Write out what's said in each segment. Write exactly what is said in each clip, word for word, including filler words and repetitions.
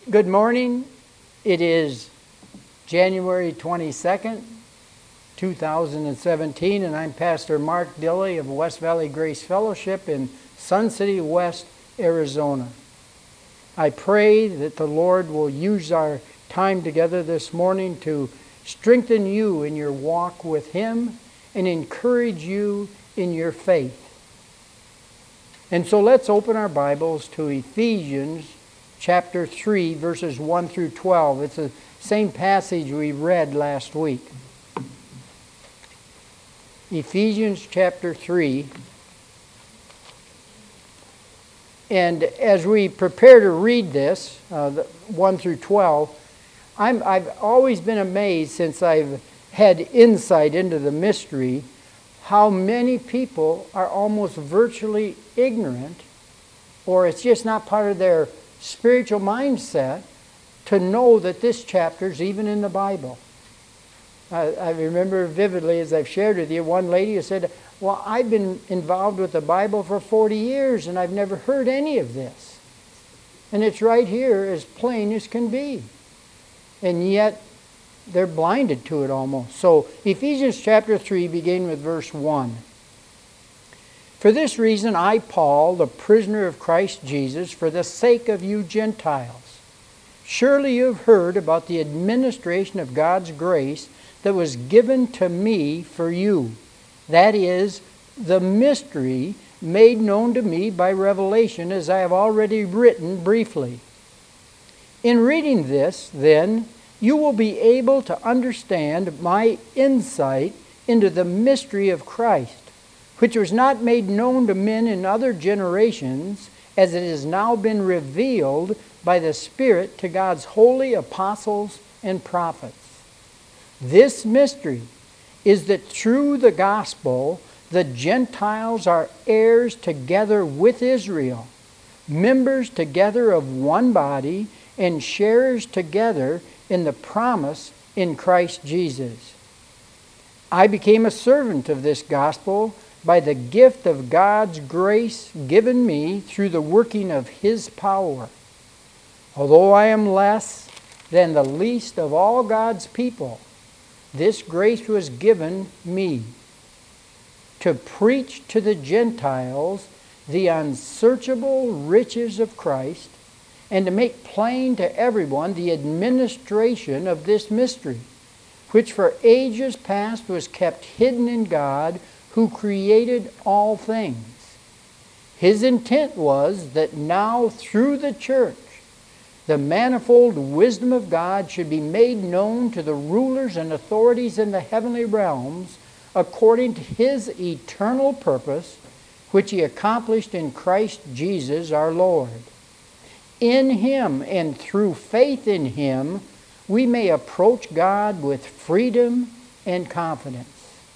Good morning. It is January twenty-second, two thousand seventeen, and I'm Pastor Mark Dilley of West Valley Grace Fellowship in Sun City West, Arizona. I pray that the Lord will use our time together this morning to strengthen you in your walk with Him and encourage you in your faith. And so let's open our Bibles to Ephesians chapter three, verses one through twelve. It's the same passage we read last week. Ephesians chapter three. And as we prepare to read this, uh, one through twelve, I'm, I've always been amazed since I've had insight into the mystery how many people are almost virtually ignorant, or it's just not part of their spiritual mindset to know that this chapter is even in the Bible. I, I remember vividly, as I've shared with you, one lady who said, well, I've been involved with the Bible for forty years and I've never heard any of this. And it's right here as plain as can be. And yet they're blinded to it almost. So Ephesians chapter three, beginning with verse one. For this reason, I, Paul, the prisoner of Christ Jesus, for the sake of you Gentiles. Surely you have heard about the administration of God's grace that was given to me for you. That is, the mystery made known to me by revelation, as I have already written briefly. In reading this, then, you will be able to understand my insight into the mystery of Christ, which was not made known to men in other generations, as it has now been revealed by the Spirit to God's holy apostles and prophets. This mystery is that through the gospel, the Gentiles are heirs together with Israel, members together of one body, and sharers together in the promise in Christ Jesus. I became a servant of this gospel by the gift of God's grace given me through the working of His power. Although I am less than the least of all God's people, this grace was given me to preach to the Gentiles the unsearchable riches of Christ, and to make plain to everyone the administration of this mystery, which for ages past was kept hidden in God, who created all things. His intent was that now through the church, the manifold wisdom of God should be made known to the rulers and authorities in the heavenly realms, according to His eternal purpose, which He accomplished in Christ Jesus our Lord. In Him and through faith in Him, we may approach God with freedom and confidence.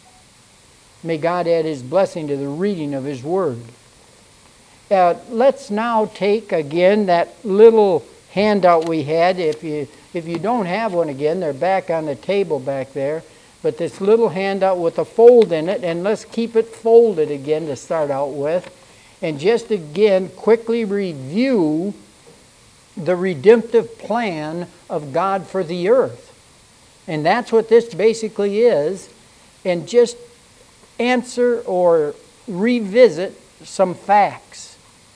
May God add His blessing to the reading of His Word. Uh, let's now take again that little handout we had. If you, if you don't have one again, they're back on the table back there. But this little handout with a fold in it, and let's keep it folded again to start out with. And just again, quickly review the redemptive plan of God for the earth. And that's what this basically is. And just answer or revisit some facts.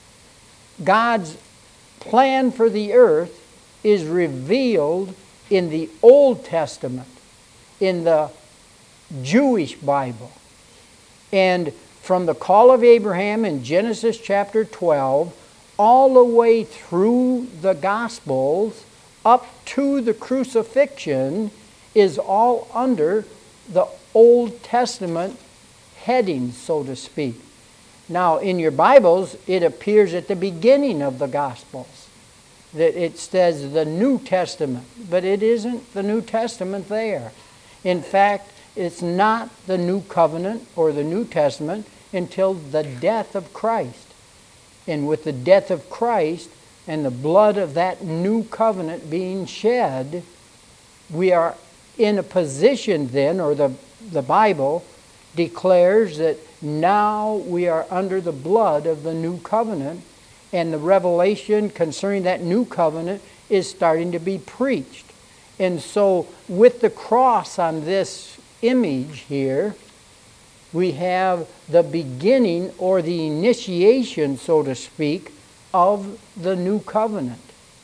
God's plan for the earth is revealed in the Old Testament, in the Jewish Bible. And from the call of Abraham in Genesis chapter twelve, all the way through the Gospels, up to the crucifixion, is all under the Old Testament heading, so to speak. Now, in your Bibles, it appears at the beginning of the Gospels that it says the New Testament, but it isn't the New Testament there. In fact, it's not the New Covenant or the New Testament until the death of Christ. And with the death of Christ and the blood of that new covenant being shed, we are in a position then, or the, the Bible declares that now we are under the blood of the new covenant, and the revelation concerning that new covenant is starting to be preached. And so with the cross on this image here, we have the beginning or the initiation, so to speak, of the new covenant.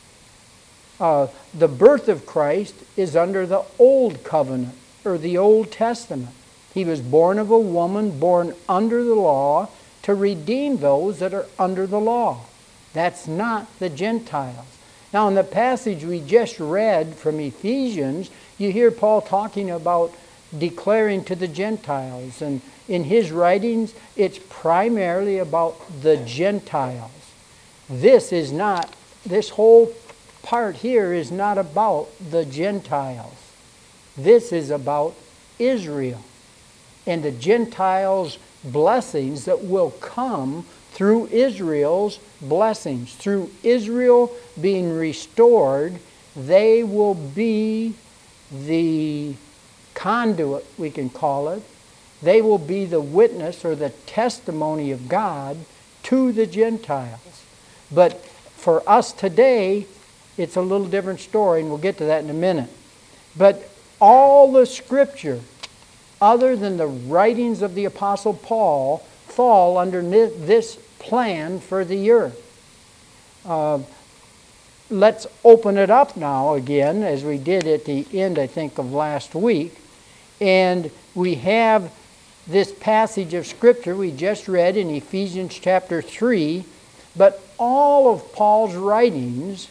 Uh, the birth of Christ is under the old covenant or the Old Testament. He was born of a woman, born under the law, to redeem those that are under the law. That's not the Gentiles. Now, in the passage we just read from Ephesians, you hear Paul talking about declaring to the Gentiles. And in his writings, it's primarily about the Gentiles. This is not, this whole part here is not about the Gentiles. This is about Israel and the Gentiles' blessings that will come through Israel's blessings. Through Israel being restored, they will be the conduit, we can call it. They will be the witness or the testimony of God to the Gentiles. But for us today, it's a little different story, and we'll get to that in a minute. But all the Scripture, other than the writings of the Apostle Paul, fall under this plan for the earth. Uh, let's open it up now again, as we did at the end, I think, of last week. And we have this passage of Scripture we just read in Ephesians chapter three, but all of Paul's writings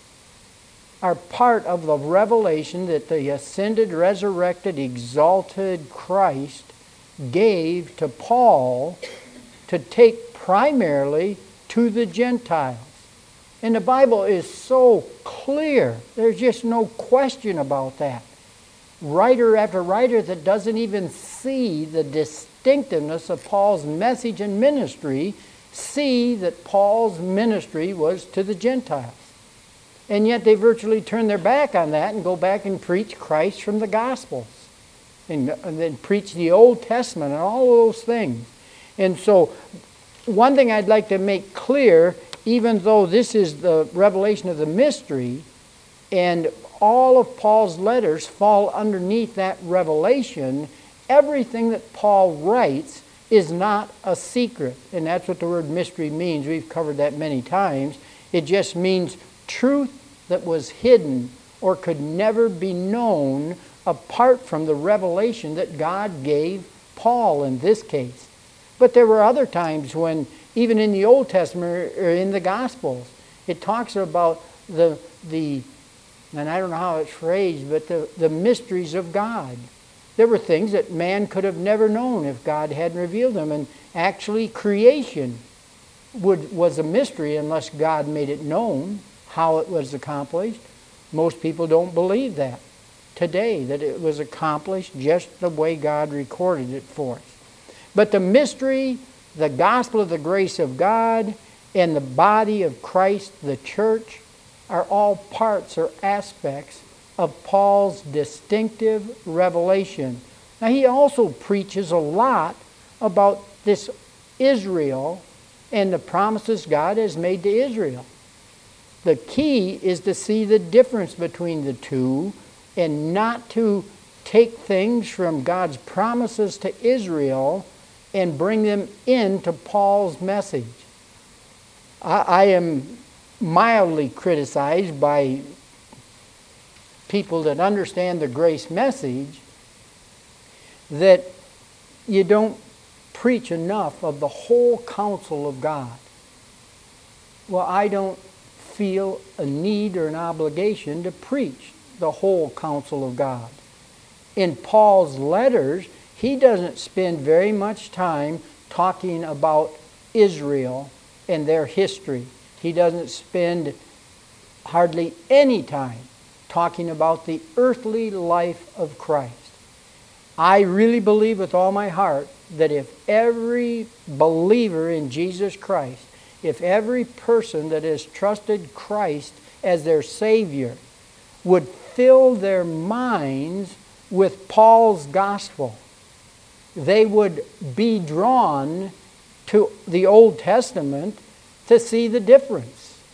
are part of the revelation that the ascended, resurrected, exalted Christ gave to Paul to take primarily to the Gentiles. And the Bible is so clear. There's just no question about that. Writer after writer that doesn't even see the distinctiveness of Paul's message and ministry see that Paul's ministry was to the Gentiles. And yet they virtually turn their back on that and go back and preach Christ from the Gospels. And, and then preach the Old Testament and all of those things. And so one thing I'd like to make clear, even though this is the revelation of the mystery, and all of Paul's letters fall underneath that revelation, everything that Paul writes is not a secret. And that's what the word mystery means. We've covered that many times. It just means truth that was hidden or could never be known apart from the revelation that God gave Paul in this case. But there were other times when, even in the Old Testament or in the Gospels, it talks about the, the and I don't know how it's phrased, but the, the mysteries of God. There were things that man could have never known if God hadn't revealed them. And actually creation would, was a mystery unless God made it known how it was accomplished. Most people don't believe that today, that it was accomplished just the way God recorded it for us. But the mystery, the gospel of the grace of God, and the body of Christ, the church, are all parts or aspects of Paul's distinctive revelation. Now, he also preaches a lot about this Israel and the promises God has made to Israel. The key is to see the difference between the two and not to take things from God's promises to Israel and bring them into Paul's message. I, I am mildly criticized by people that understand the grace message that you don't preach enough of the whole counsel of God. Well, I don't feel a need or an obligation to preach the whole counsel of God. In Paul's letters, he doesn't spend very much time talking about Israel and their history. He doesn't spend hardly any time talking about the earthly life of Christ. I really believe with all my heart that if every believer in Jesus Christ, if every person that has trusted Christ as their Savior would fill their minds with Paul's gospel, they would be drawn to the Old Testament to see the difference.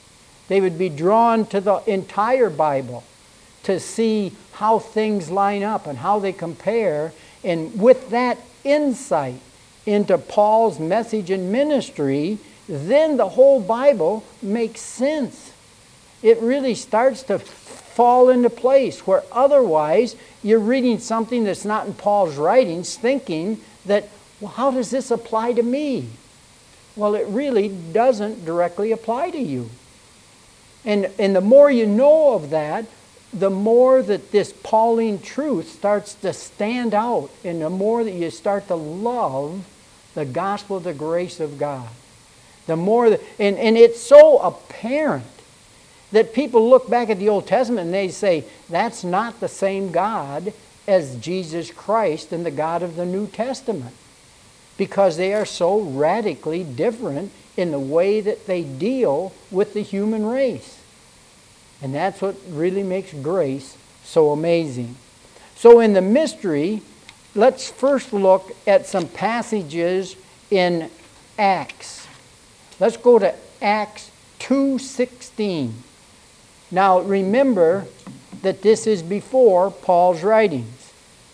They would be drawn to the entire Bible to see how things line up and how they compare. And with that insight into Paul's message and ministry, then the whole Bible makes sense. It really starts to fall into place, where otherwise you're reading something that's not in Paul's writings thinking that, well, how does this apply to me? Well, it really doesn't directly apply to you. And, and the more you know of that, the more that this Pauline truth starts to stand out, and the more that you start to love the gospel of the grace of God. The more that, and, and it's so apparent that people look back at the Old Testament and they say, that's not the same God as Jesus Christ and the God of the New Testament. Because they are so radically different in the way that they deal with the human race. And that's what really makes grace so amazing. So in the mystery, let's first look at some passages in Acts. Let's go to Acts two sixteen. Now remember that this is before Paul's writings.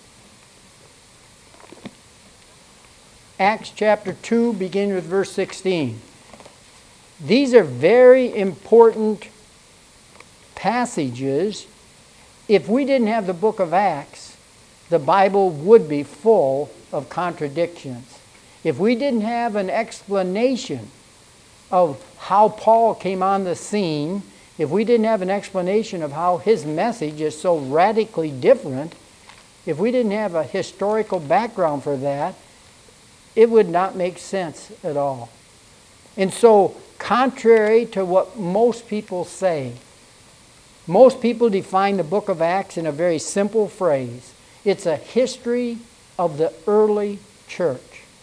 Acts chapter two, beginning with verse sixteen. These are very important passages. If we didn't have the book of Acts, the Bible would be full of contradictions. If we didn't have an explanation of how Paul came on the scene, if we didn't have an explanation of how his message is so radically different, if we didn't have a historical background for that, it would not make sense at all. And so, contrary to what most people say, most people define the book of Acts in a very simple phrase. It's a history of the early church.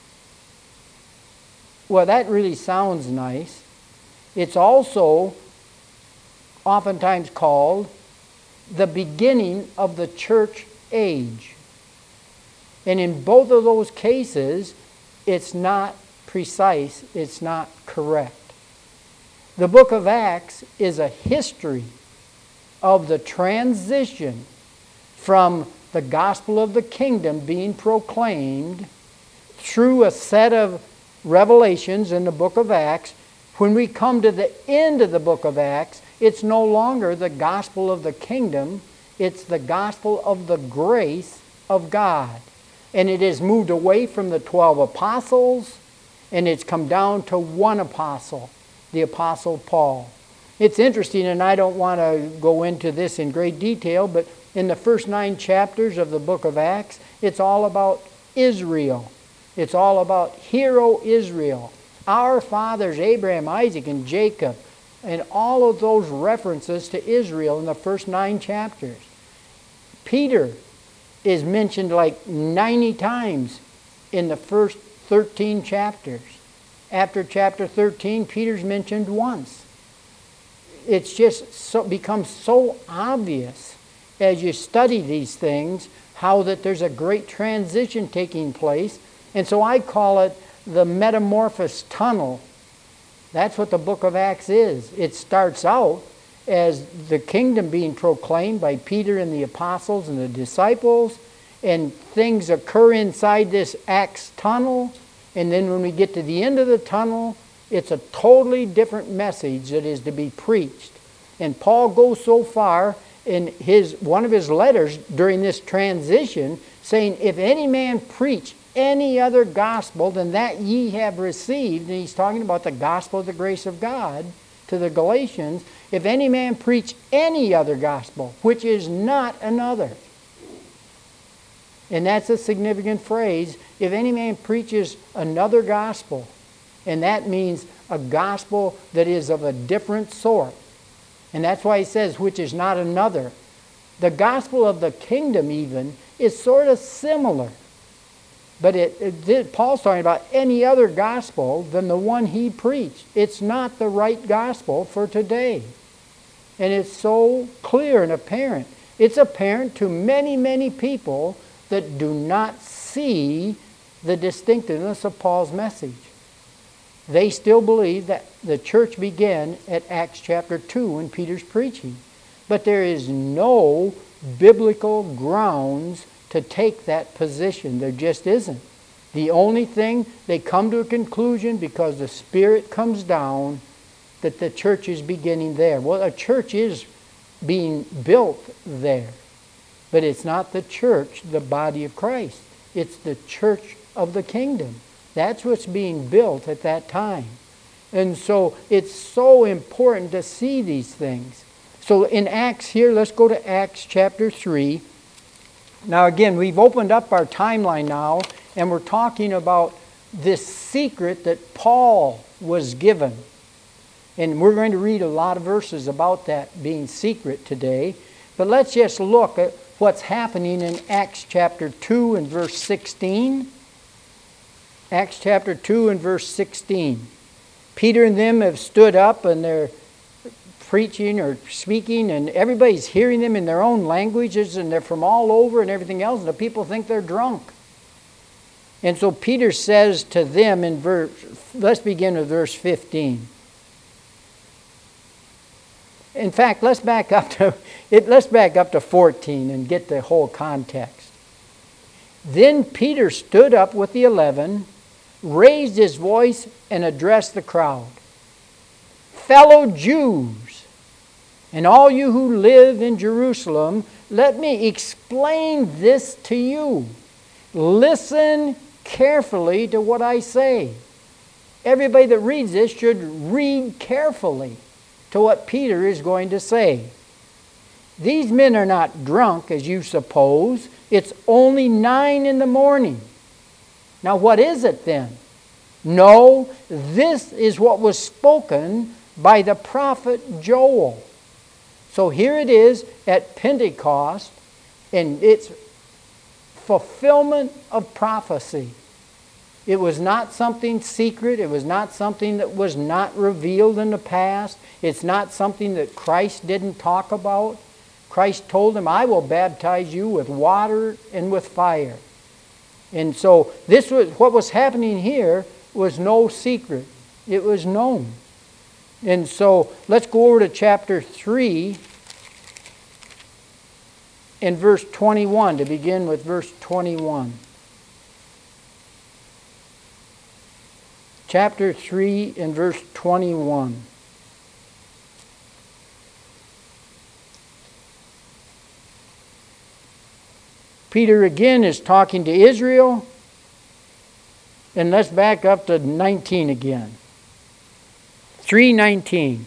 Well, that really sounds nice. It's also oftentimes called the beginning of the church age. And in both of those cases, it's not precise, it's not correct. The book of Acts is a history of the transition from the gospel of the kingdom being proclaimed through a set of revelations in the book of Acts. When we come to the end of the book of Acts, it's no longer the gospel of the kingdom, it's the gospel of the grace of God. And it has moved away from the twelve apostles, and it's come down to one apostle, the Apostle Paul. It's interesting, and I don't want to go into this in great detail, but in the first nine chapters of the book of Acts, it's all about Israel. It's all about hero Israel. Our fathers, Abraham, Isaac, and Jacob, and all of those references to Israel in the first nine chapters. Peter is mentioned like ninety times in the first thirteen chapters. After chapter thirteen, Peter's mentioned once. It's just so, becomes so obvious as you study these things how that there's a great transition taking place. And so I call it the metamorphosis tunnel. That's what the book of Acts is. It starts out as the kingdom being proclaimed by Peter and the apostles and the disciples, and things occur inside this Acts tunnel, and then when we get to the end of the tunnel, it's a totally different message that is to be preached. And Paul goes so far in his one of his letters during this transition, saying, if any man preach any other gospel than that ye have received, and he's talking about the gospel of the grace of God to the Galatians, if any man preach any other gospel, which is not another. And that's a significant phrase. If any man preaches another gospel, and that means a gospel that is of a different sort. And that's why he says, which is not another. The gospel of the kingdom even is sort of similar. But it, it, Paul's talking about any other gospel than the one he preached. It's not the right gospel for today. And it's so clear and apparent. It's apparent to many, many people that do not see the distinctiveness of Paul's message. They still believe that the church began at Acts chapter two when Peter's preaching. But there is no biblical grounds to take that position. There just isn't. The only thing, they come to a conclusion because the Spirit comes down that the church is beginning there. Well, a church is being built there. But it's not the church, the body of Christ. It's the church of the kingdom. That's what's being built at that time. And so it's so important to see these things. So in Acts here, let's go to Acts chapter three. Now again, we've opened up our timeline now, and we're talking about this secret that Paul was given. And we're going to read a lot of verses about that being secret today. But let's just look at what's happening in Acts chapter two and verse sixteen. Acts chapter two and verse sixteen. Peter and them have stood up and they're preaching or speaking, and everybody's hearing them in their own languages, and they're from all over and everything else, and the people think they're drunk. And so Peter says to them in verse, let's begin with verse fifteen. In fact, let's back up to it, let's back up to fourteen and get the whole context. Then Peter stood up with the eleven, raised his voice, and addressed the crowd. Fellow Jews, and all you who live in Jerusalem, let me explain this to you. Listen carefully to what I say. Everybody that reads this should read carefully to what Peter is going to say. These men are not drunk, as you suppose. It's only nine in the morning. Now what is it then? No, this is what was spoken by the prophet Joel. So here it is at Pentecost, and it's fulfillment of prophecy. It was not something secret. It was not something that was not revealed in the past. It's not something that Christ didn't talk about. Christ told him, I will baptize you with water and with fire. And so this was what was happening here was no secret. It was known. And so let's go over to chapter three and verse twenty-one, to begin with verse twenty-one. Chapter three and verse twenty-one. Peter again is talking to Israel. And let's back up to nineteen again. three nineteen.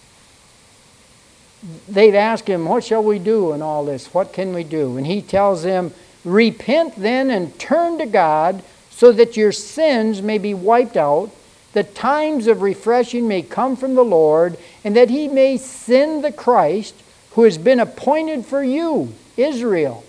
They've asked him, what shall we do in all this? What can we do? And he tells them, repent then and turn to God so that your sins may be wiped out, the times of refreshing may come from the Lord, and that he may send the Christ who has been appointed for you, Israel.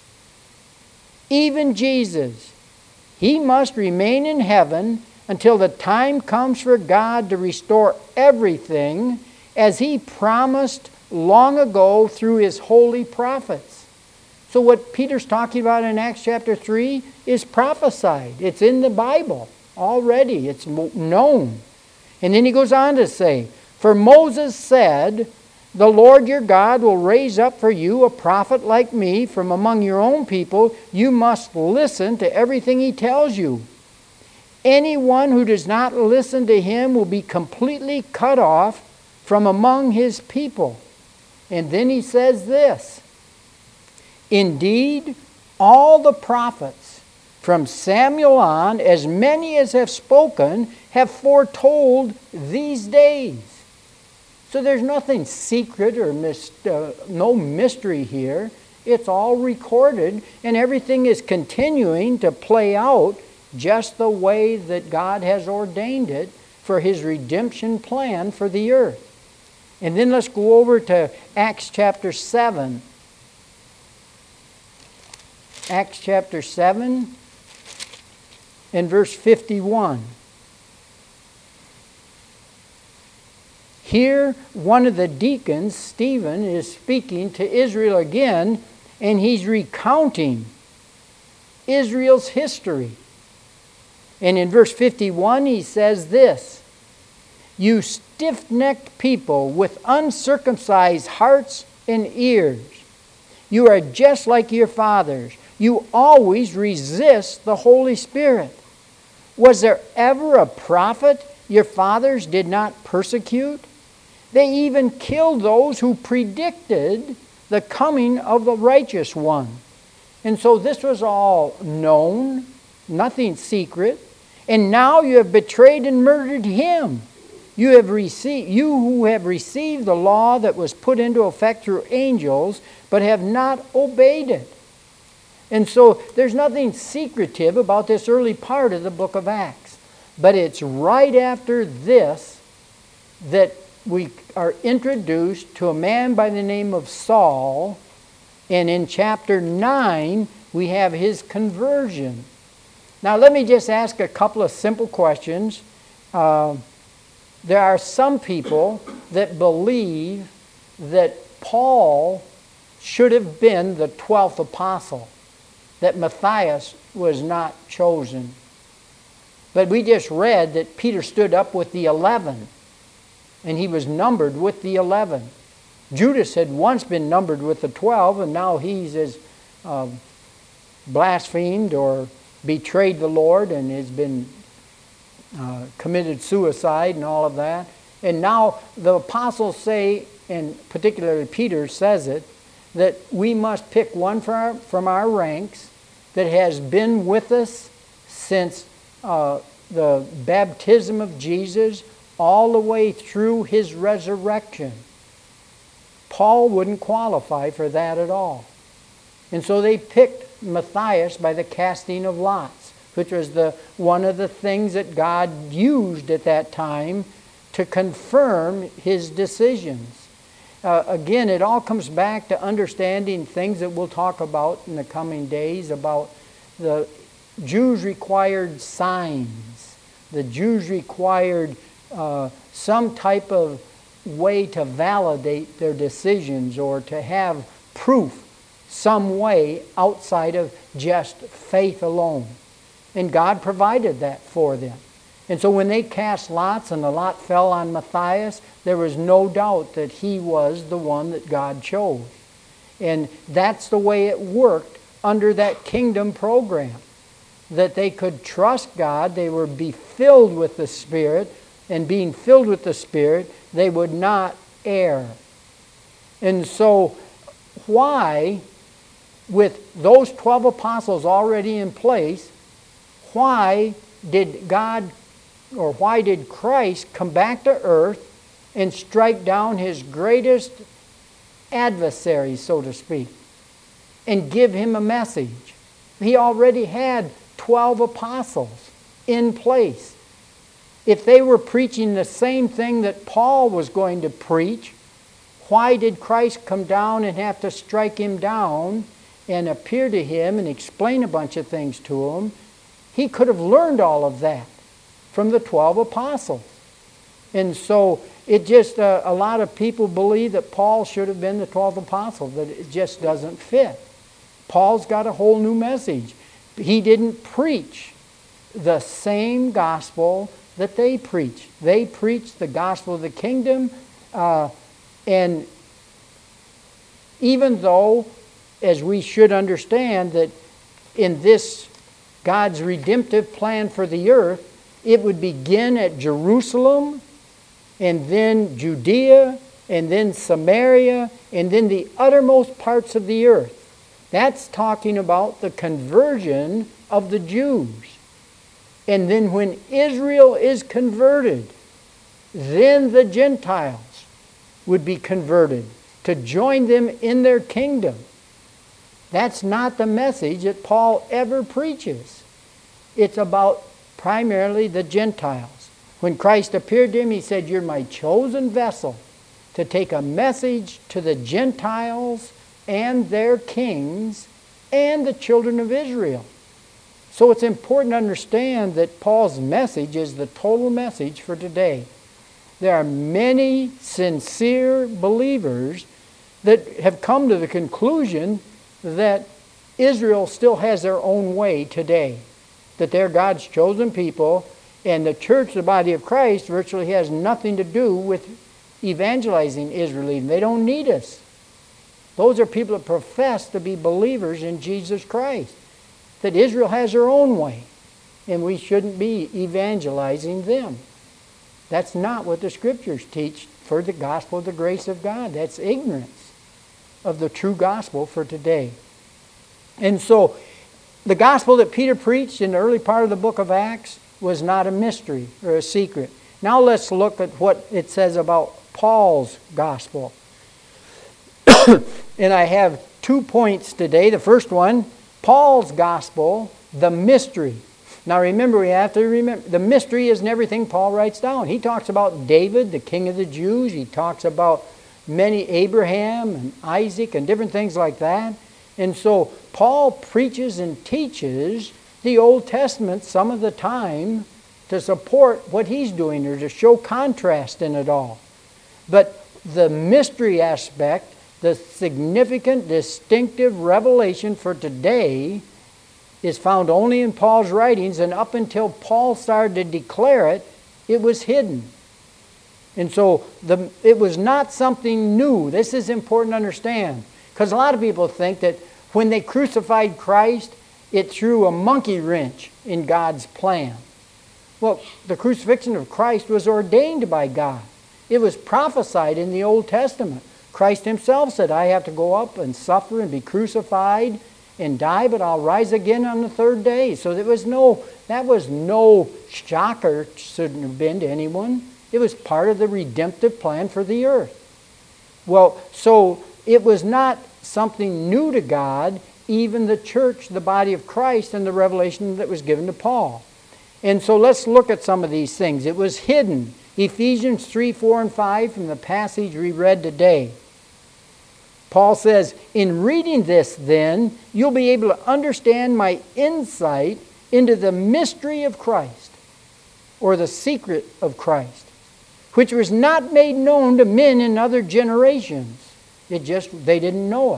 Even Jesus, he must remain in heaven until the time comes for God to restore everything as he promised long ago through his holy prophets. So what Peter's talking about in Acts chapter three is prophesied. It's in the Bible already. It's known. And then he goes on to say, for Moses said, the Lord your God will raise up for you a prophet like me from among your own people. You must listen to everything he tells you. Anyone who does not listen to him will be completely cut off from among his people. And then he says this, indeed, all the prophets from Samuel on, as many as have spoken, have foretold these days. So there's nothing secret or mis- uh, no mystery here. It's all recorded, and everything is continuing to play out just the way that God has ordained it for his redemption plan for the earth. And then let's go over to Acts chapter seven. Acts chapter seven and verse fifty-one. Here, one of the deacons, Stephen, is speaking to Israel again, and he's recounting Israel's history. And in verse fifty-one, he says this, You stiff-necked people with uncircumcised hearts and ears. You are just like your fathers. You always resist the Holy Spirit. Was there ever a prophet your fathers did not persecute? They even killed those who predicted the coming of the righteous one. And so this was all known, nothing secret. And now you have betrayed and murdered him. You have received, you who have received the law that was put into effect through angels, but have not obeyed it. And so there's nothing secretive about this early part of the book of Acts. But it's right after this that we are introduced to a man by the name of Saul. And in chapter nine, we have his conversion. Now let me just ask a couple of simple questions. Uh, there are some people that believe that Paul should have been the twelfth apostle, that Matthias was not chosen. But we just read that Peter stood up with the eleven, and he was numbered with the eleven. Judas had once been numbered with the twelve, and now he's as um, blasphemed or betrayed the Lord and has been uh, committed suicide and all of that. And now the apostles say, and particularly Peter says it, that we must pick one from our, from our ranks that has been with us since uh, the baptism of Jesus all the way through his resurrection. Paul wouldn't qualify for that at all. And so they picked Matthias by the casting of lots, which was the one of the things that God used at that time to confirm his decisions. Uh, again, it all comes back to understanding things that we'll talk about in the coming days about the Jews required signs. The Jews required uh, some type of way to validate their decisions or to have proof some way outside of just faith alone. And God provided that for them. And so when they cast lots and the lot fell on Matthias, there was no doubt that he was the one that God chose. And that's the way it worked under that kingdom program. That they could trust God, they would be filled with the Spirit, and being filled with the Spirit, they would not err. And so why, with those twelve apostles already in place, why did God, or why did Christ come back to earth and strike down his greatest adversary, so to speak, and give him a message? He already had twelve apostles in place. If they were preaching the same thing that Paul was going to preach, why did Christ come down and have to strike him down and appear to him and explain a bunch of things to him? He could have learned all of that from the twelve apostles. And so it just, uh, a lot of people believe that Paul should have been the twelfth apostle, that it just doesn't fit. Paul's got a whole new message. He didn't preach the same gospel that they preach. They preach the gospel of the kingdom, uh, and even though, as we should understand, that in this God's redemptive plan for the earth, it would begin at Jerusalem, and then Judea, and then Samaria, and then the uttermost parts of the earth. That's talking about the conversion of the Jews. And then when Israel is converted, then the Gentiles would be converted to join them in their kingdom. That's not the message that Paul ever preaches. It's about primarily the Gentiles. When Christ appeared to him, he said, "You're my chosen vessel to take a message to the Gentiles and their kings and the children of Israel." So it's important to understand that Paul's message is the total message for today. There are many sincere believers that have come to the conclusion that Israel still has their own way today, that they're God's chosen people, And the church, the body of Christ, virtually has nothing to do with evangelizing Israel. They don't need us. Those are people that profess to be believers in Jesus Christ. That Israel has their own way, and we shouldn't be evangelizing them. That's not what the Scriptures teach for the gospel of the grace of God. That's ignorance of the true gospel for today. And so, the gospel that Peter preached in the early part of the book of Acts was not a mystery or a secret. Now let's look at what it says about Paul's gospel. And I have two points today. The first one, Paul's gospel, the mystery. Now remember, we have to remember, the mystery isn't everything Paul writes down. He talks about David, the king of the Jews. He talks about many Abraham and Isaac and different things like that. And so Paul preaches and teaches the Old Testament some of the time to support what he's doing or to show contrast in it all. But the mystery aspect, the significant, distinctive revelation for today is found only in Paul's writings, and up until Paul started to declare it, it was hidden. And so the, it was not something new. This is important to understand, because a lot of people think that when they crucified Christ, it threw a monkey wrench in God's plan. Well, the crucifixion of Christ was ordained by God. It was prophesied in the Old Testament. Christ himself said, I have to go up and suffer and be crucified and die, but I'll rise again on the third day. So there was no, that was no shocker, shouldn't have been to anyone. It was part of the redemptive plan for the earth. Well, so it was not something new to God, even the church, the body of Christ, and the revelation that was given to Paul. And so let's look at some of these things. It was hidden. Ephesians three, four, and five from the passage we read today. Paul says, in reading this then, you'll be able to understand my insight into the mystery of Christ, or the secret of Christ, which was not made known to men in other generations. It just, they didn't know it.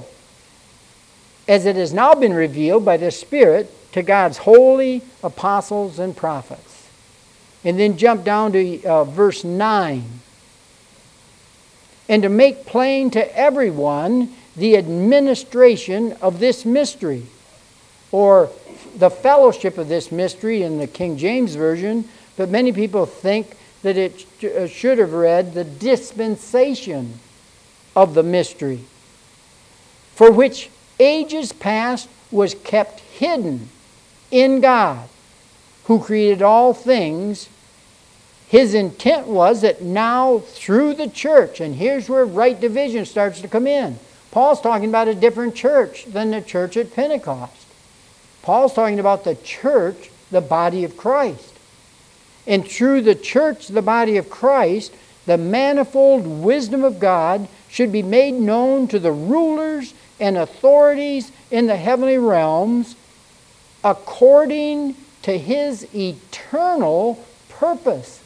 As it has now been revealed by the Spirit to God's holy apostles and prophets. And then jump down to uh, verse nine. And to make plain to everyone the administration of this mystery, or the fellowship of this mystery in the King James Version, but many people think that it should have read the dispensation of the mystery, for which ages past was kept hidden in God, who created all things. His intent was that now through the church, and here's where right division starts to come in. Paul's talking about a different church than the church at Pentecost. Paul's talking about the church, the body of Christ. And through the church, the body of Christ, the manifold wisdom of God should be made known to the rulers and authorities in the heavenly realms according to his eternal purpose.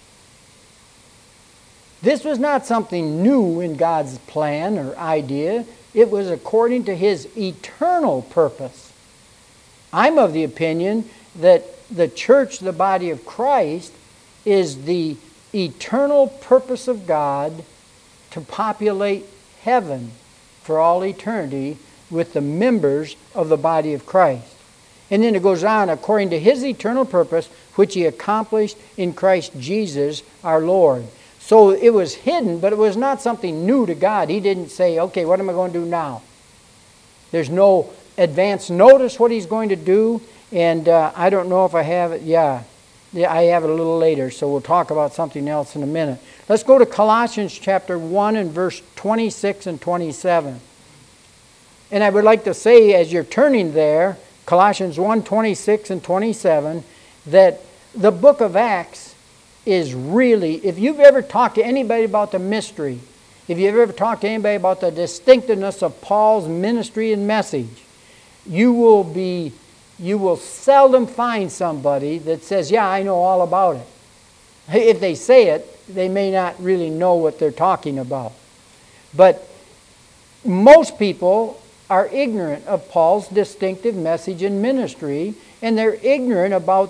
This was not something new in God's plan or idea. It was according to his eternal purpose. I'm of the opinion that the church, the body of Christ, is the eternal purpose of God to populate heaven for all eternity with the members of the body of Christ. And then it goes on, according to his eternal purpose, which he accomplished in Christ Jesus our Lord. So it was hidden, but it was not something new to God. He didn't say, okay, what am I going to do now? There's no advance notice what he's going to do. And uh, I don't know if I have it. Yeah, yeah, I have it a little later, so we'll talk about something else in a minute. Let's go to Colossians chapter one and verse twenty-six and twenty-seven. And I would like to say, as you're turning there, Colossians one, twenty-six and twenty-seven, that the book of Acts is really, if you've ever talked to anybody about the mystery, if you've ever talked to anybody about the distinctiveness of Paul's ministry and message, you will be, you will seldom find somebody that says, yeah, I know all about it. If they say it, they may not really know what they're talking about. But most people are ignorant of Paul's distinctive message and ministry, and they're ignorant about the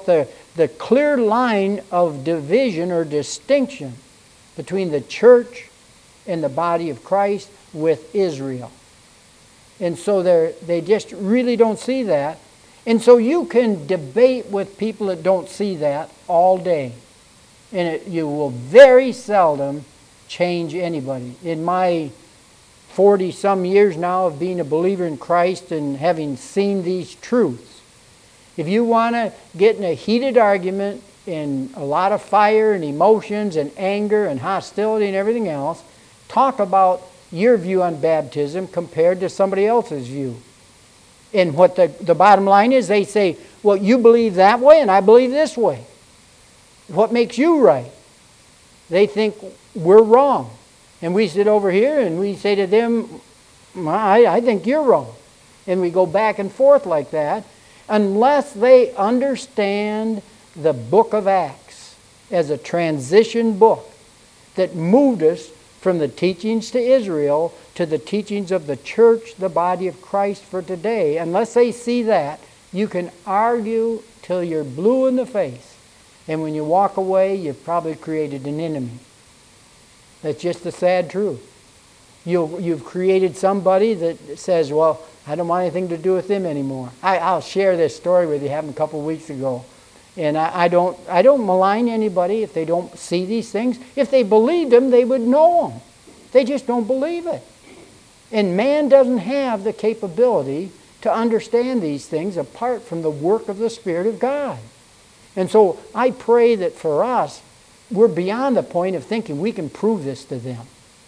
the clear line of division or distinction between the church and the body of Christ with Israel. And so they they just really don't see that. And so you can debate with people that don't see that all day. And it, you will very seldom change anybody. In my forty-some years now of being a believer in Christ and having seen these truths, if you want to get in a heated argument and a lot of fire and emotions and anger and hostility and everything else, talk about your view on baptism compared to somebody else's view. And what the, the bottom line is, they say, well, you believe that way and I believe this way. What makes you right? They think we're wrong. And we sit over here and we say to them, I, I think you're wrong. And we go back and forth like that unless they understand the book of Acts as a transition book that moved us from the teachings to Israel to the teachings of the church, the body of Christ for today. Unless they see that, you can argue till you're blue in the face. And when you walk away, you've probably created an enemy. That's just the sad truth. You'll, you've created somebody that says, well, I don't want anything to do with them anymore. I, I'll share this story with you. Happened a couple of weeks ago. And I, I don't I don't malign anybody if they don't see these things. If they believed them, they would know them. They just don't believe it. And man doesn't have the capability to understand these things apart from the work of the Spirit of God. And so I pray that for us, we're beyond the point of thinking we can prove this to them.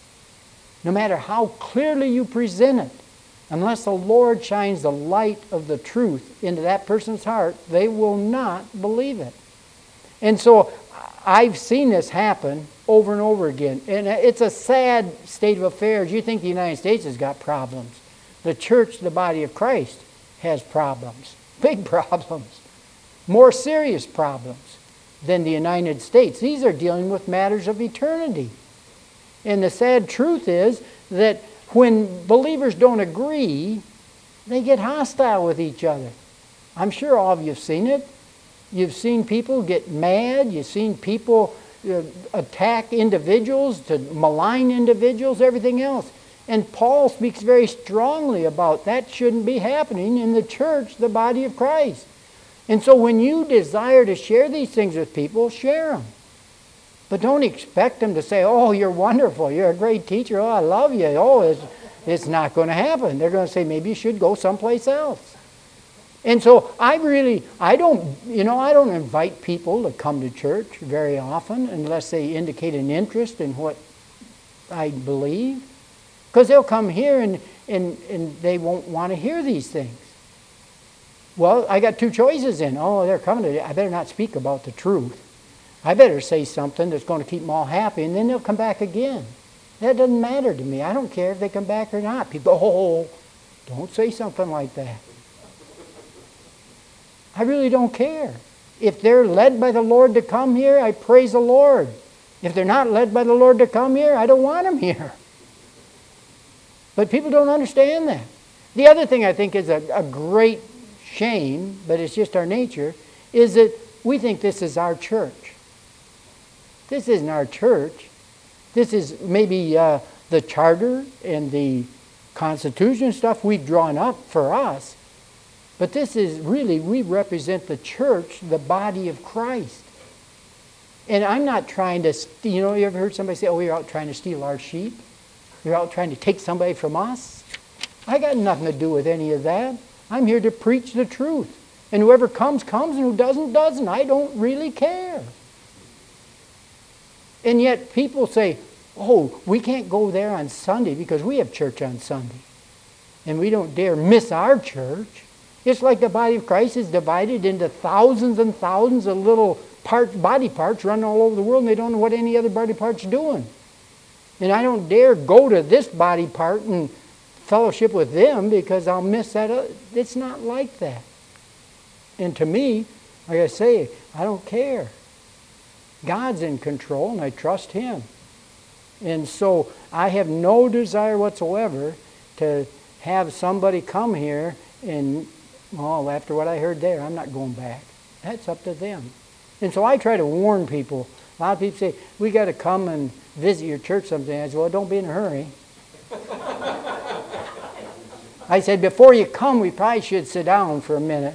No matter how clearly you present it, unless the Lord shines the light of the truth into that person's heart, they will not believe it. And so I've seen this happen over and over again. And it's a sad state of affairs. You think the United States has got problems. The church, the body of Christ, has problems. Big problems. More serious problems than the United States. These are dealing with matters of eternity. And the sad truth is that when believers don't agree, they get hostile with each other. I'm sure all of you have seen it. You've seen people get mad. You've seen people uh, attack individuals, to malign individuals, everything else. And Paul speaks very strongly about that shouldn't be happening in the church, the body of Christ. And so when you desire to share these things with people, share them. But don't expect them to say, oh, you're wonderful, you're a great teacher, oh, I love you. Oh, it's, it's not going to happen. They're going to say, maybe you should go someplace else. And so I really, I don't, you know, I don't invite people to come to church very often unless they indicate an interest in what I believe. Because they'll come here and, and, and they won't want to hear these things. Well, I got two choices then. Oh, they're coming today. I better not speak about the truth. I better say something that's going to keep them all happy, and then they'll come back again. That doesn't matter to me. I don't care if they come back or not. People, oh, don't say something like that. I really don't care. If they're led by the Lord to come here, I praise the Lord. If they're not led by the Lord to come here, I don't want them here. But people don't understand that. The other thing I think is a, a great shame, but it's just our nature, is that we think this is our church. This isn't our church. This is maybe uh, the charter and the Constitution and stuff we've drawn up for us. But this is really, we represent the church, the body of Christ. And I'm not trying to, you know, you ever heard somebody say, oh, you're out trying to steal our sheep? You're out trying to take somebody from us? I got nothing to do with any of that. I'm here to preach the truth. And whoever comes, comes, and who doesn't, doesn't. I don't really care. And yet people say, oh, we can't go there on Sunday because we have church on Sunday. And we don't dare miss our church. It's like the body of Christ is divided into thousands and thousands of little parts, body parts running all over the world, and they don't know what any other body part's doing. And I don't dare go to this body part and fellowship with them because I'll miss that other. It's not like that. And to me, like I say, I don't care. God's in control, and I trust Him. And so I have no desire whatsoever to have somebody come here and, well, after what I heard there, I'm not going back. That's up to them. And so I try to warn people. A lot of people say, we got to come and visit your church someday. I said, well, don't be in a hurry. I said, before you come, we probably should sit down for a minute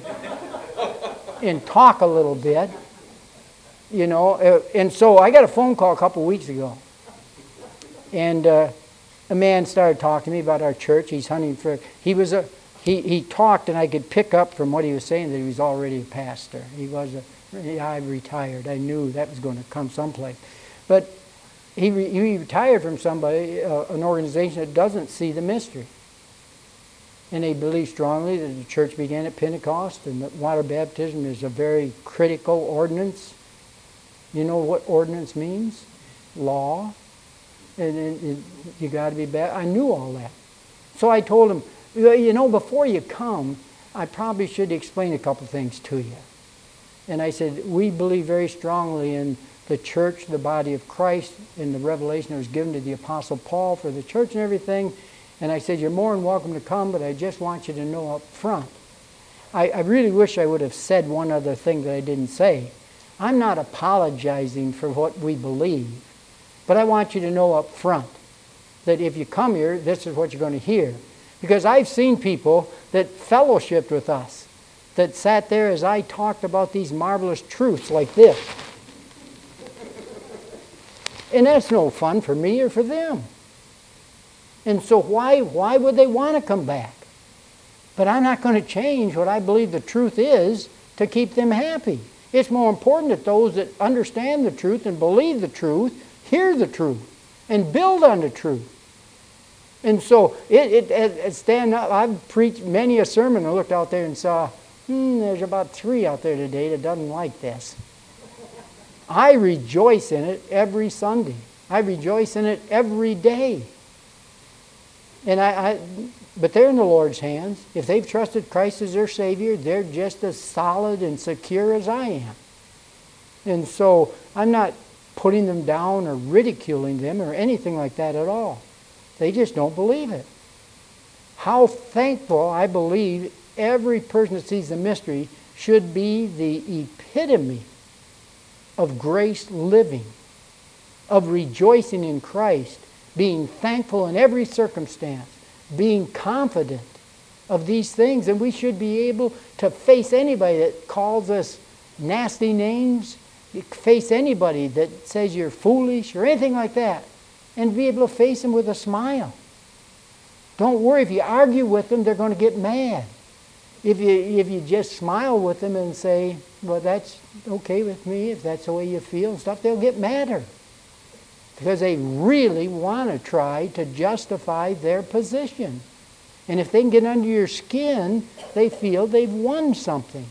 and talk a little bit. You know, uh, and so I got a phone call a couple weeks ago. And uh, a man started talking to me about our church. He's hunting for, he was a, he, he talked and I could pick up from what he was saying that he was already a pastor. He was a, I retired. I knew that was going to come someplace. But he, re, he retired from somebody, uh, an organization that doesn't see the mystery. And they believe strongly that the church began at Pentecost and that water baptism is a very critical ordinance. You know what ordinance means? Law. And, and, and you got to be baptized. I knew all that. So I told him, you know, before you come, I probably should explain a couple things to you. And I said, we believe very strongly in the church, the body of Christ, and the revelation that was given to the Apostle Paul for the church and everything. And I said, you're more than welcome to come, but I just want you to know up front. I, I really wish I would have said one other thing that I didn't say. I'm not apologizing for what we believe, but I want you to know up front that if you come here, this is what you're going to hear. Because I've seen people that fellowshiped with us, that sat there as I talked about these marvelous truths like this. And that's no fun for me or for them. And so why, why would they want to come back? But I'm not going to change what I believe the truth is to keep them happy. It's more important that those that understand the truth and believe the truth hear the truth and build on the truth. And so it, it, it, it stand up. I've preached many a sermon and looked out there and saw, hmm, there's about three out there today that doesn't like this. I rejoice in it every Sunday. I rejoice in it every day. And I, I, but they're in the Lord's hands. If they've trusted Christ as their Savior, they're just as solid and secure as I am. And so I'm not putting them down or ridiculing them or anything like that at all. They just don't believe it. How thankful I believe every person that sees the mystery should be the epitome of grace living, of rejoicing in Christ, being thankful in every circumstance, being confident of these things. And we should be able to face anybody that calls us nasty names, face anybody that says you're foolish or anything like that, and be able to face them with a smile. Don't worry, if you argue with them, they're going to get mad. If you, if you just smile with them and say, well, that's okay with me, if that's the way you feel and stuff, they'll get madder. Because they really want to try to justify their position. And if they can get under your skin, they feel they've won something.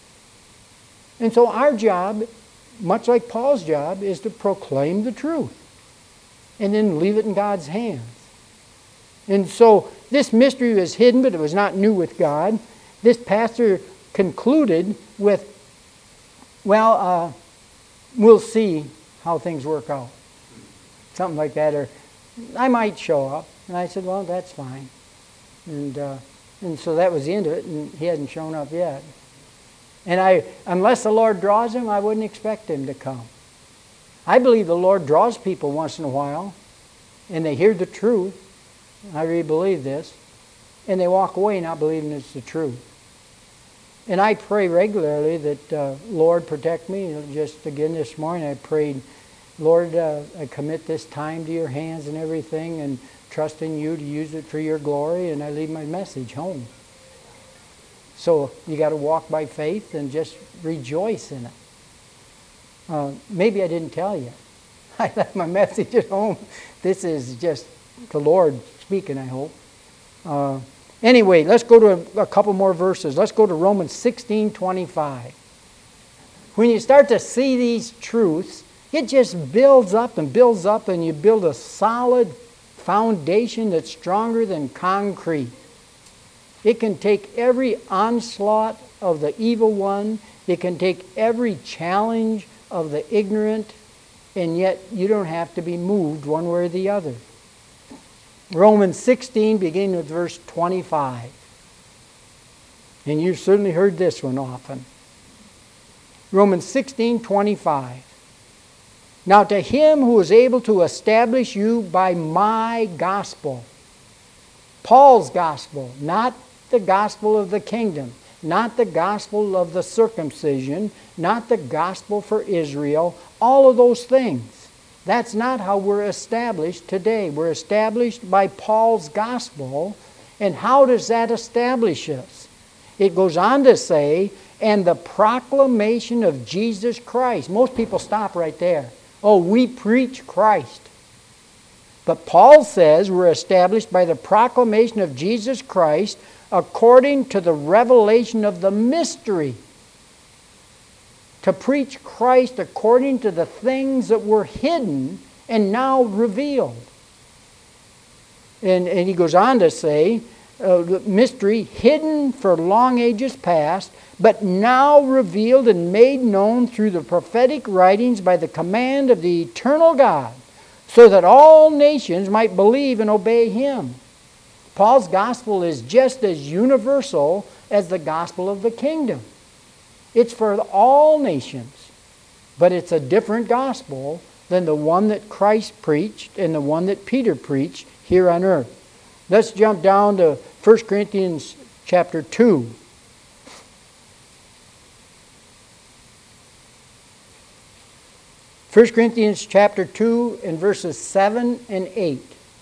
And so our job, much like Paul's job, is to proclaim the truth. And then leave it in God's hands. And so this mystery was hidden, but it was not new with God. This pastor concluded with, well, uh, we'll see how things work out. Something like that, or I might show up. And I said, well, that's fine. And uh, and so that was the end of it, and he hadn't shown up yet. And I, unless the Lord draws him, I wouldn't expect him to come. I believe the Lord draws people once in a while, and they hear the truth. I really believe this. And they walk away not believing it's the truth. And I pray regularly that, uh, Lord, protect me. Just again this morning I prayed, Lord, uh, I commit this time to your hands and everything, and trust in you to use it for your glory, and I leave my message home. So you got to walk by faith and just rejoice in it. Uh, maybe I didn't tell you. I left my message at home. This is just the Lord speaking, I hope. Uh, anyway, let's go to a, a couple more verses. Let's go to Romans sixteen twenty-five. When you start to see these truths, it just builds up and builds up, and you build a solid foundation that's stronger than concrete. It can take every onslaught of the evil one. It can take every challenge of the ignorant, and yet you don't have to be moved one way or the other. Romans sixteen, beginning with verse twenty-five. And you've certainly heard this one often. Romans sixteen twenty-five. Now to him who is able to establish you by my gospel. Paul's gospel, not the gospel of the kingdom, not the gospel of the circumcision, not the gospel for Israel, all of those things. That's not how we're established today. We're established by Paul's gospel. And how does that establish us? It goes on to say, and the proclamation of Jesus Christ. Most people stop right there. Oh, we preach Christ. But Paul says we're established by the proclamation of Jesus Christ according to the revelation of the mystery. To preach Christ according to the things that were hidden and now revealed. And, and he goes on to say, uh, the mystery hidden for long ages past, but now revealed and made known through the prophetic writings by the command of the eternal God, so that all nations might believe and obey him. Paul's gospel is just as universal as the gospel of the kingdom. It's for all nations, but it's a different gospel than the one that Christ preached and the one that Peter preached here on earth. Let's jump down to First Corinthians chapter two. First Corinthians chapter two and verses seven and eight.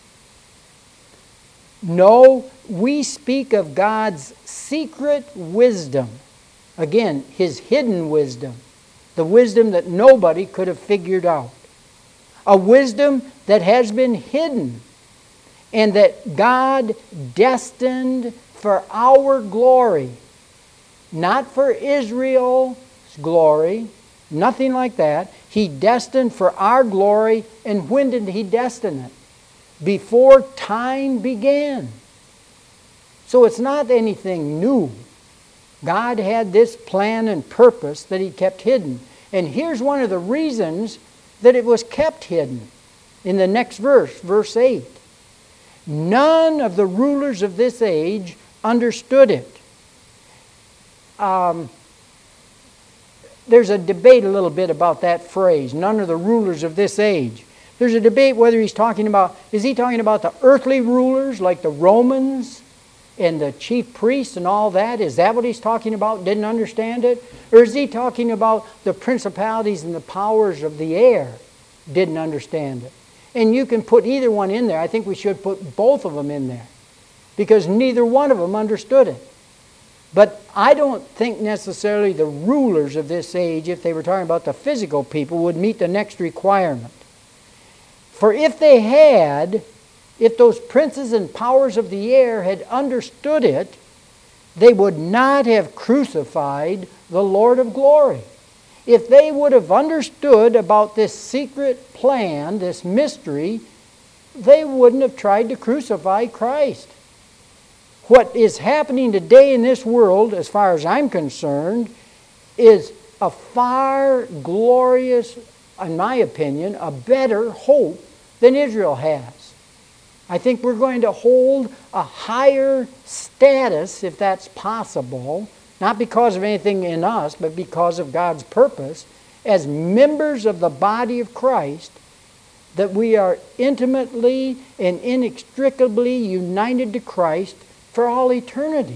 No, we speak of God's secret wisdom. Again, his hidden wisdom. The wisdom that nobody could have figured out. A wisdom that has been hidden. And that God destined for our glory. Not for Israel's glory. Nothing like that. He destined for our glory. And when did he destine it? Before time began. So it's not anything new. God had this plan and purpose that he kept hidden. And here's one of the reasons that it was kept hidden. In the next verse, verse eight. None of the rulers of this age understood it. Um, there's a debate a little bit about that phrase, none of the rulers of this age. There's a debate whether he's talking about, is he talking about the earthly rulers like the Romans and the chief priests and all that? Is that what he's talking about? Didn't understand it? Or is he talking about the principalities and the powers of the air? Didn't understand it. And you can put either one in there. I think we should put both of them in there. Because neither one of them understood it. But I don't think necessarily the rulers of this age, if they were talking about the physical people, would meet the next requirement. For if they had, if those princes and powers of the air had understood it, they would not have crucified the Lord of glory. If they would have understood about this secret plan, this mystery, they wouldn't have tried to crucify Christ. What is happening today in this world, as far as I'm concerned, is a far glorious, in my opinion, a better hope than Israel has. I think we're going to hold a higher status, if that's possible, not because of anything in us, but because of God's purpose, as members of the body of Christ, that we are intimately and inextricably united to Christ for all eternity.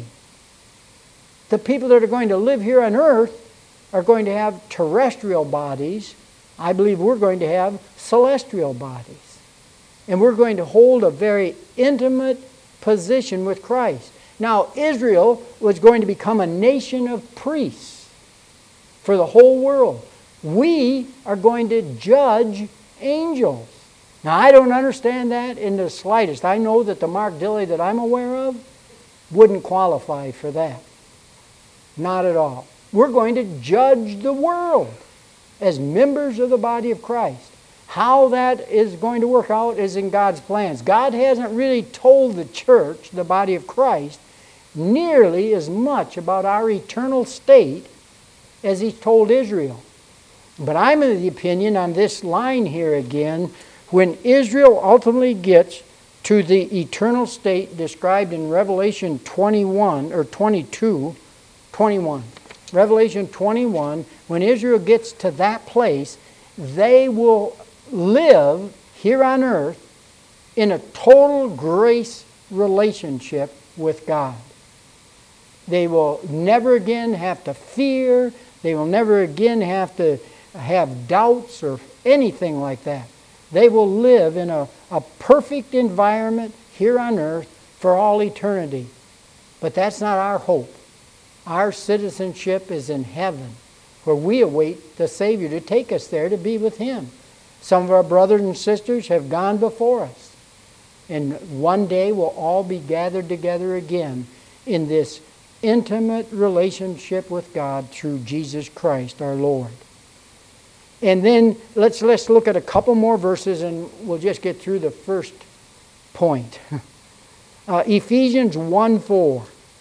The people that are going to live here on earth are going to have terrestrial bodies. I believe we're going to have celestial bodies. And we're going to hold a very intimate position with Christ. Now, Israel was going to become a nation of priests for the whole world. We are going to judge angels. Now, I don't understand that in the slightest. I know that the Mark Dilley that I'm aware of wouldn't qualify for that. Not at all. We're going to judge the world as members of the body of Christ. How that is going to work out is in God's plans. God hasn't really told the church, the body of Christ, nearly as much about our eternal state as He told Israel. But I'm of the opinion on this line here again, when Israel ultimately gets to the eternal state described in Revelation twenty-one or twenty-two, twenty-one. Revelation twenty-one, when Israel gets to that place, they will live here on earth in a total grace relationship with God. They will never again have to fear. They will never again have to have doubts or anything like that. They will live in a, a perfect environment here on earth for all eternity. But that's not our hope. Our citizenship is in heaven, where we await the Savior to take us there to be with Him. Some of our brothers and sisters have gone before us. And one day we'll all be gathered together again in this intimate relationship with God through Jesus Christ our Lord. And then let's, let's look at a couple more verses and we'll just get through the first point. Uh, Ephesians one four.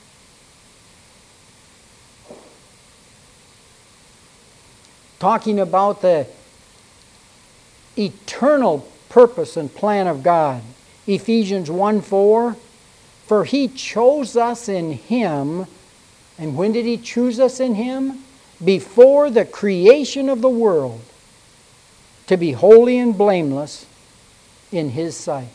Talking about the eternal purpose and plan of God. Ephesians one four. For He chose us in Him. And when did He choose us in Him? Before the creation of the world, to be holy and blameless in His sight.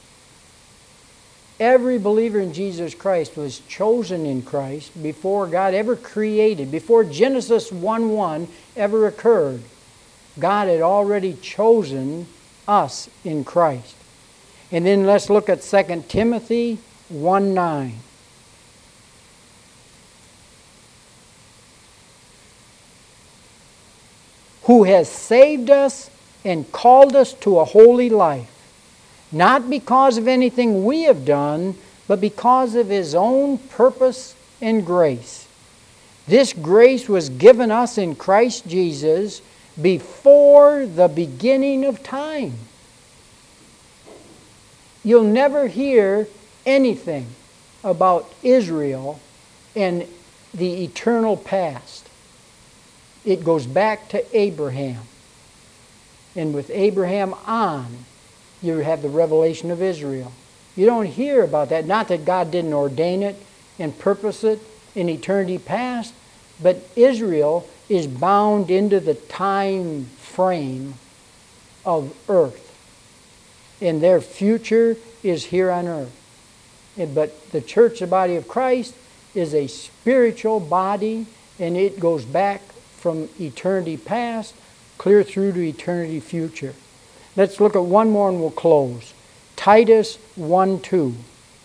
Every believer in Jesus Christ was chosen in Christ before God ever created, before Genesis one one ever occurred. God had already chosen us in Christ. And then let's look at Second Timothy one nine. Who has saved us and called us to a holy life, not because of anything we have done, but because of His own purpose and grace. This grace was given us in Christ Jesus before the beginning of time. You'll never hear anything about Israel and the eternal past. It goes back to Abraham. And with Abraham on, you have the revelation of Israel. You don't hear about that. Not that God didn't ordain it and purpose it in eternity past, but Israel is bound into the time frame of earth. And their future is here on earth. But the church, the body of Christ, is a spiritual body, and it goes back from eternity past clear through to eternity future. Let's look at one more and we'll close. Titus one two.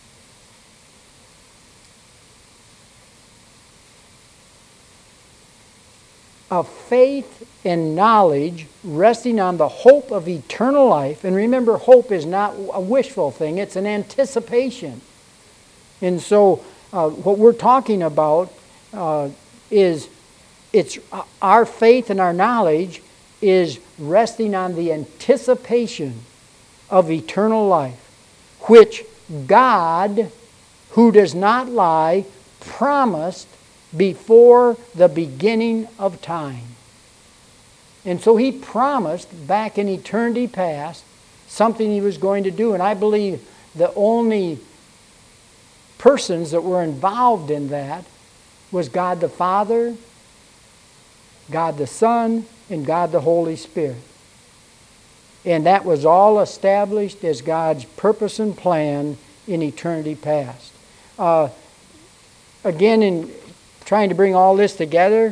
Of faith and knowledge resting on the hope of eternal life. And remember, hope is not a wishful thing, it's an anticipation. And so uh, what we're talking about uh, is it's uh, our faith and our knowledge is resting on the anticipation of eternal life, which God, who does not lie, promised before the beginning of time. And so He promised back in eternity past something He was going to do. And I believe the only persons that were involved in that was God the Father, God the Son, and God the Holy Spirit. And that was all established as God's purpose and plan in eternity past. Uh, again, in trying to bring all this together,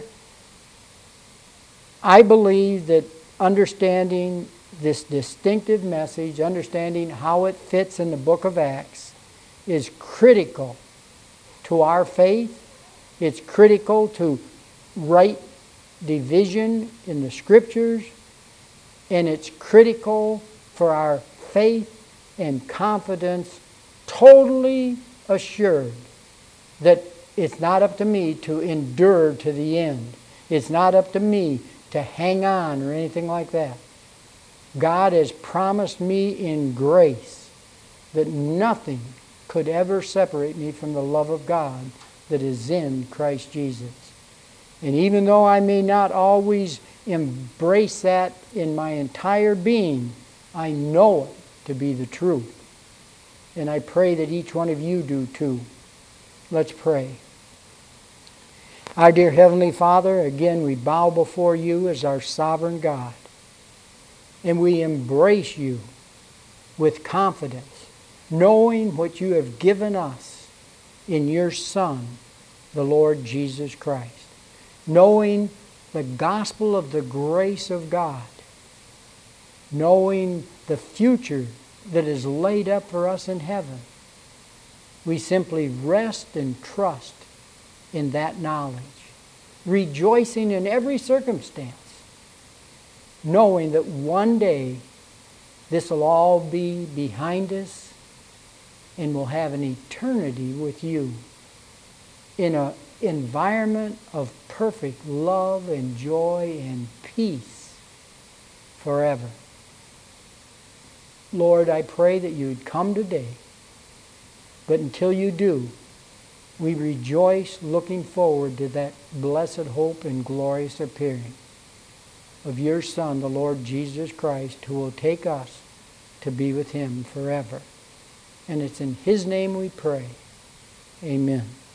I believe that understanding this distinctive message, understanding how it fits in the book of Acts, is critical to our faith. It's critical to right division in the Scriptures, and it's critical for our faith and confidence, totally assured that it's not up to me to endure to the end. It's not up to me to hang on or anything like that. God has promised me in grace that nothing could ever separate me from the love of God that is in Christ Jesus. And even though I may not always embrace that in my entire being, I know it to be the truth. And I pray that each one of you do too. Let's pray. Our dear Heavenly Father, again we bow before you as our sovereign God. And we embrace you with confidence, knowing what you have given us in your Son, the Lord Jesus Christ. Knowing the gospel of the grace of God. Knowing the future that is laid up for us in heaven. We simply rest and trust in that knowledge, rejoicing in every circumstance, knowing that one day this will all be behind us and we'll have an eternity with you in an environment of perfect love and joy and peace forever. Lord, I pray that you would come today, but until you do, we rejoice looking forward to that blessed hope and glorious appearing of your Son, the Lord Jesus Christ, who will take us to be with him forever. And it's in his name we pray. Amen.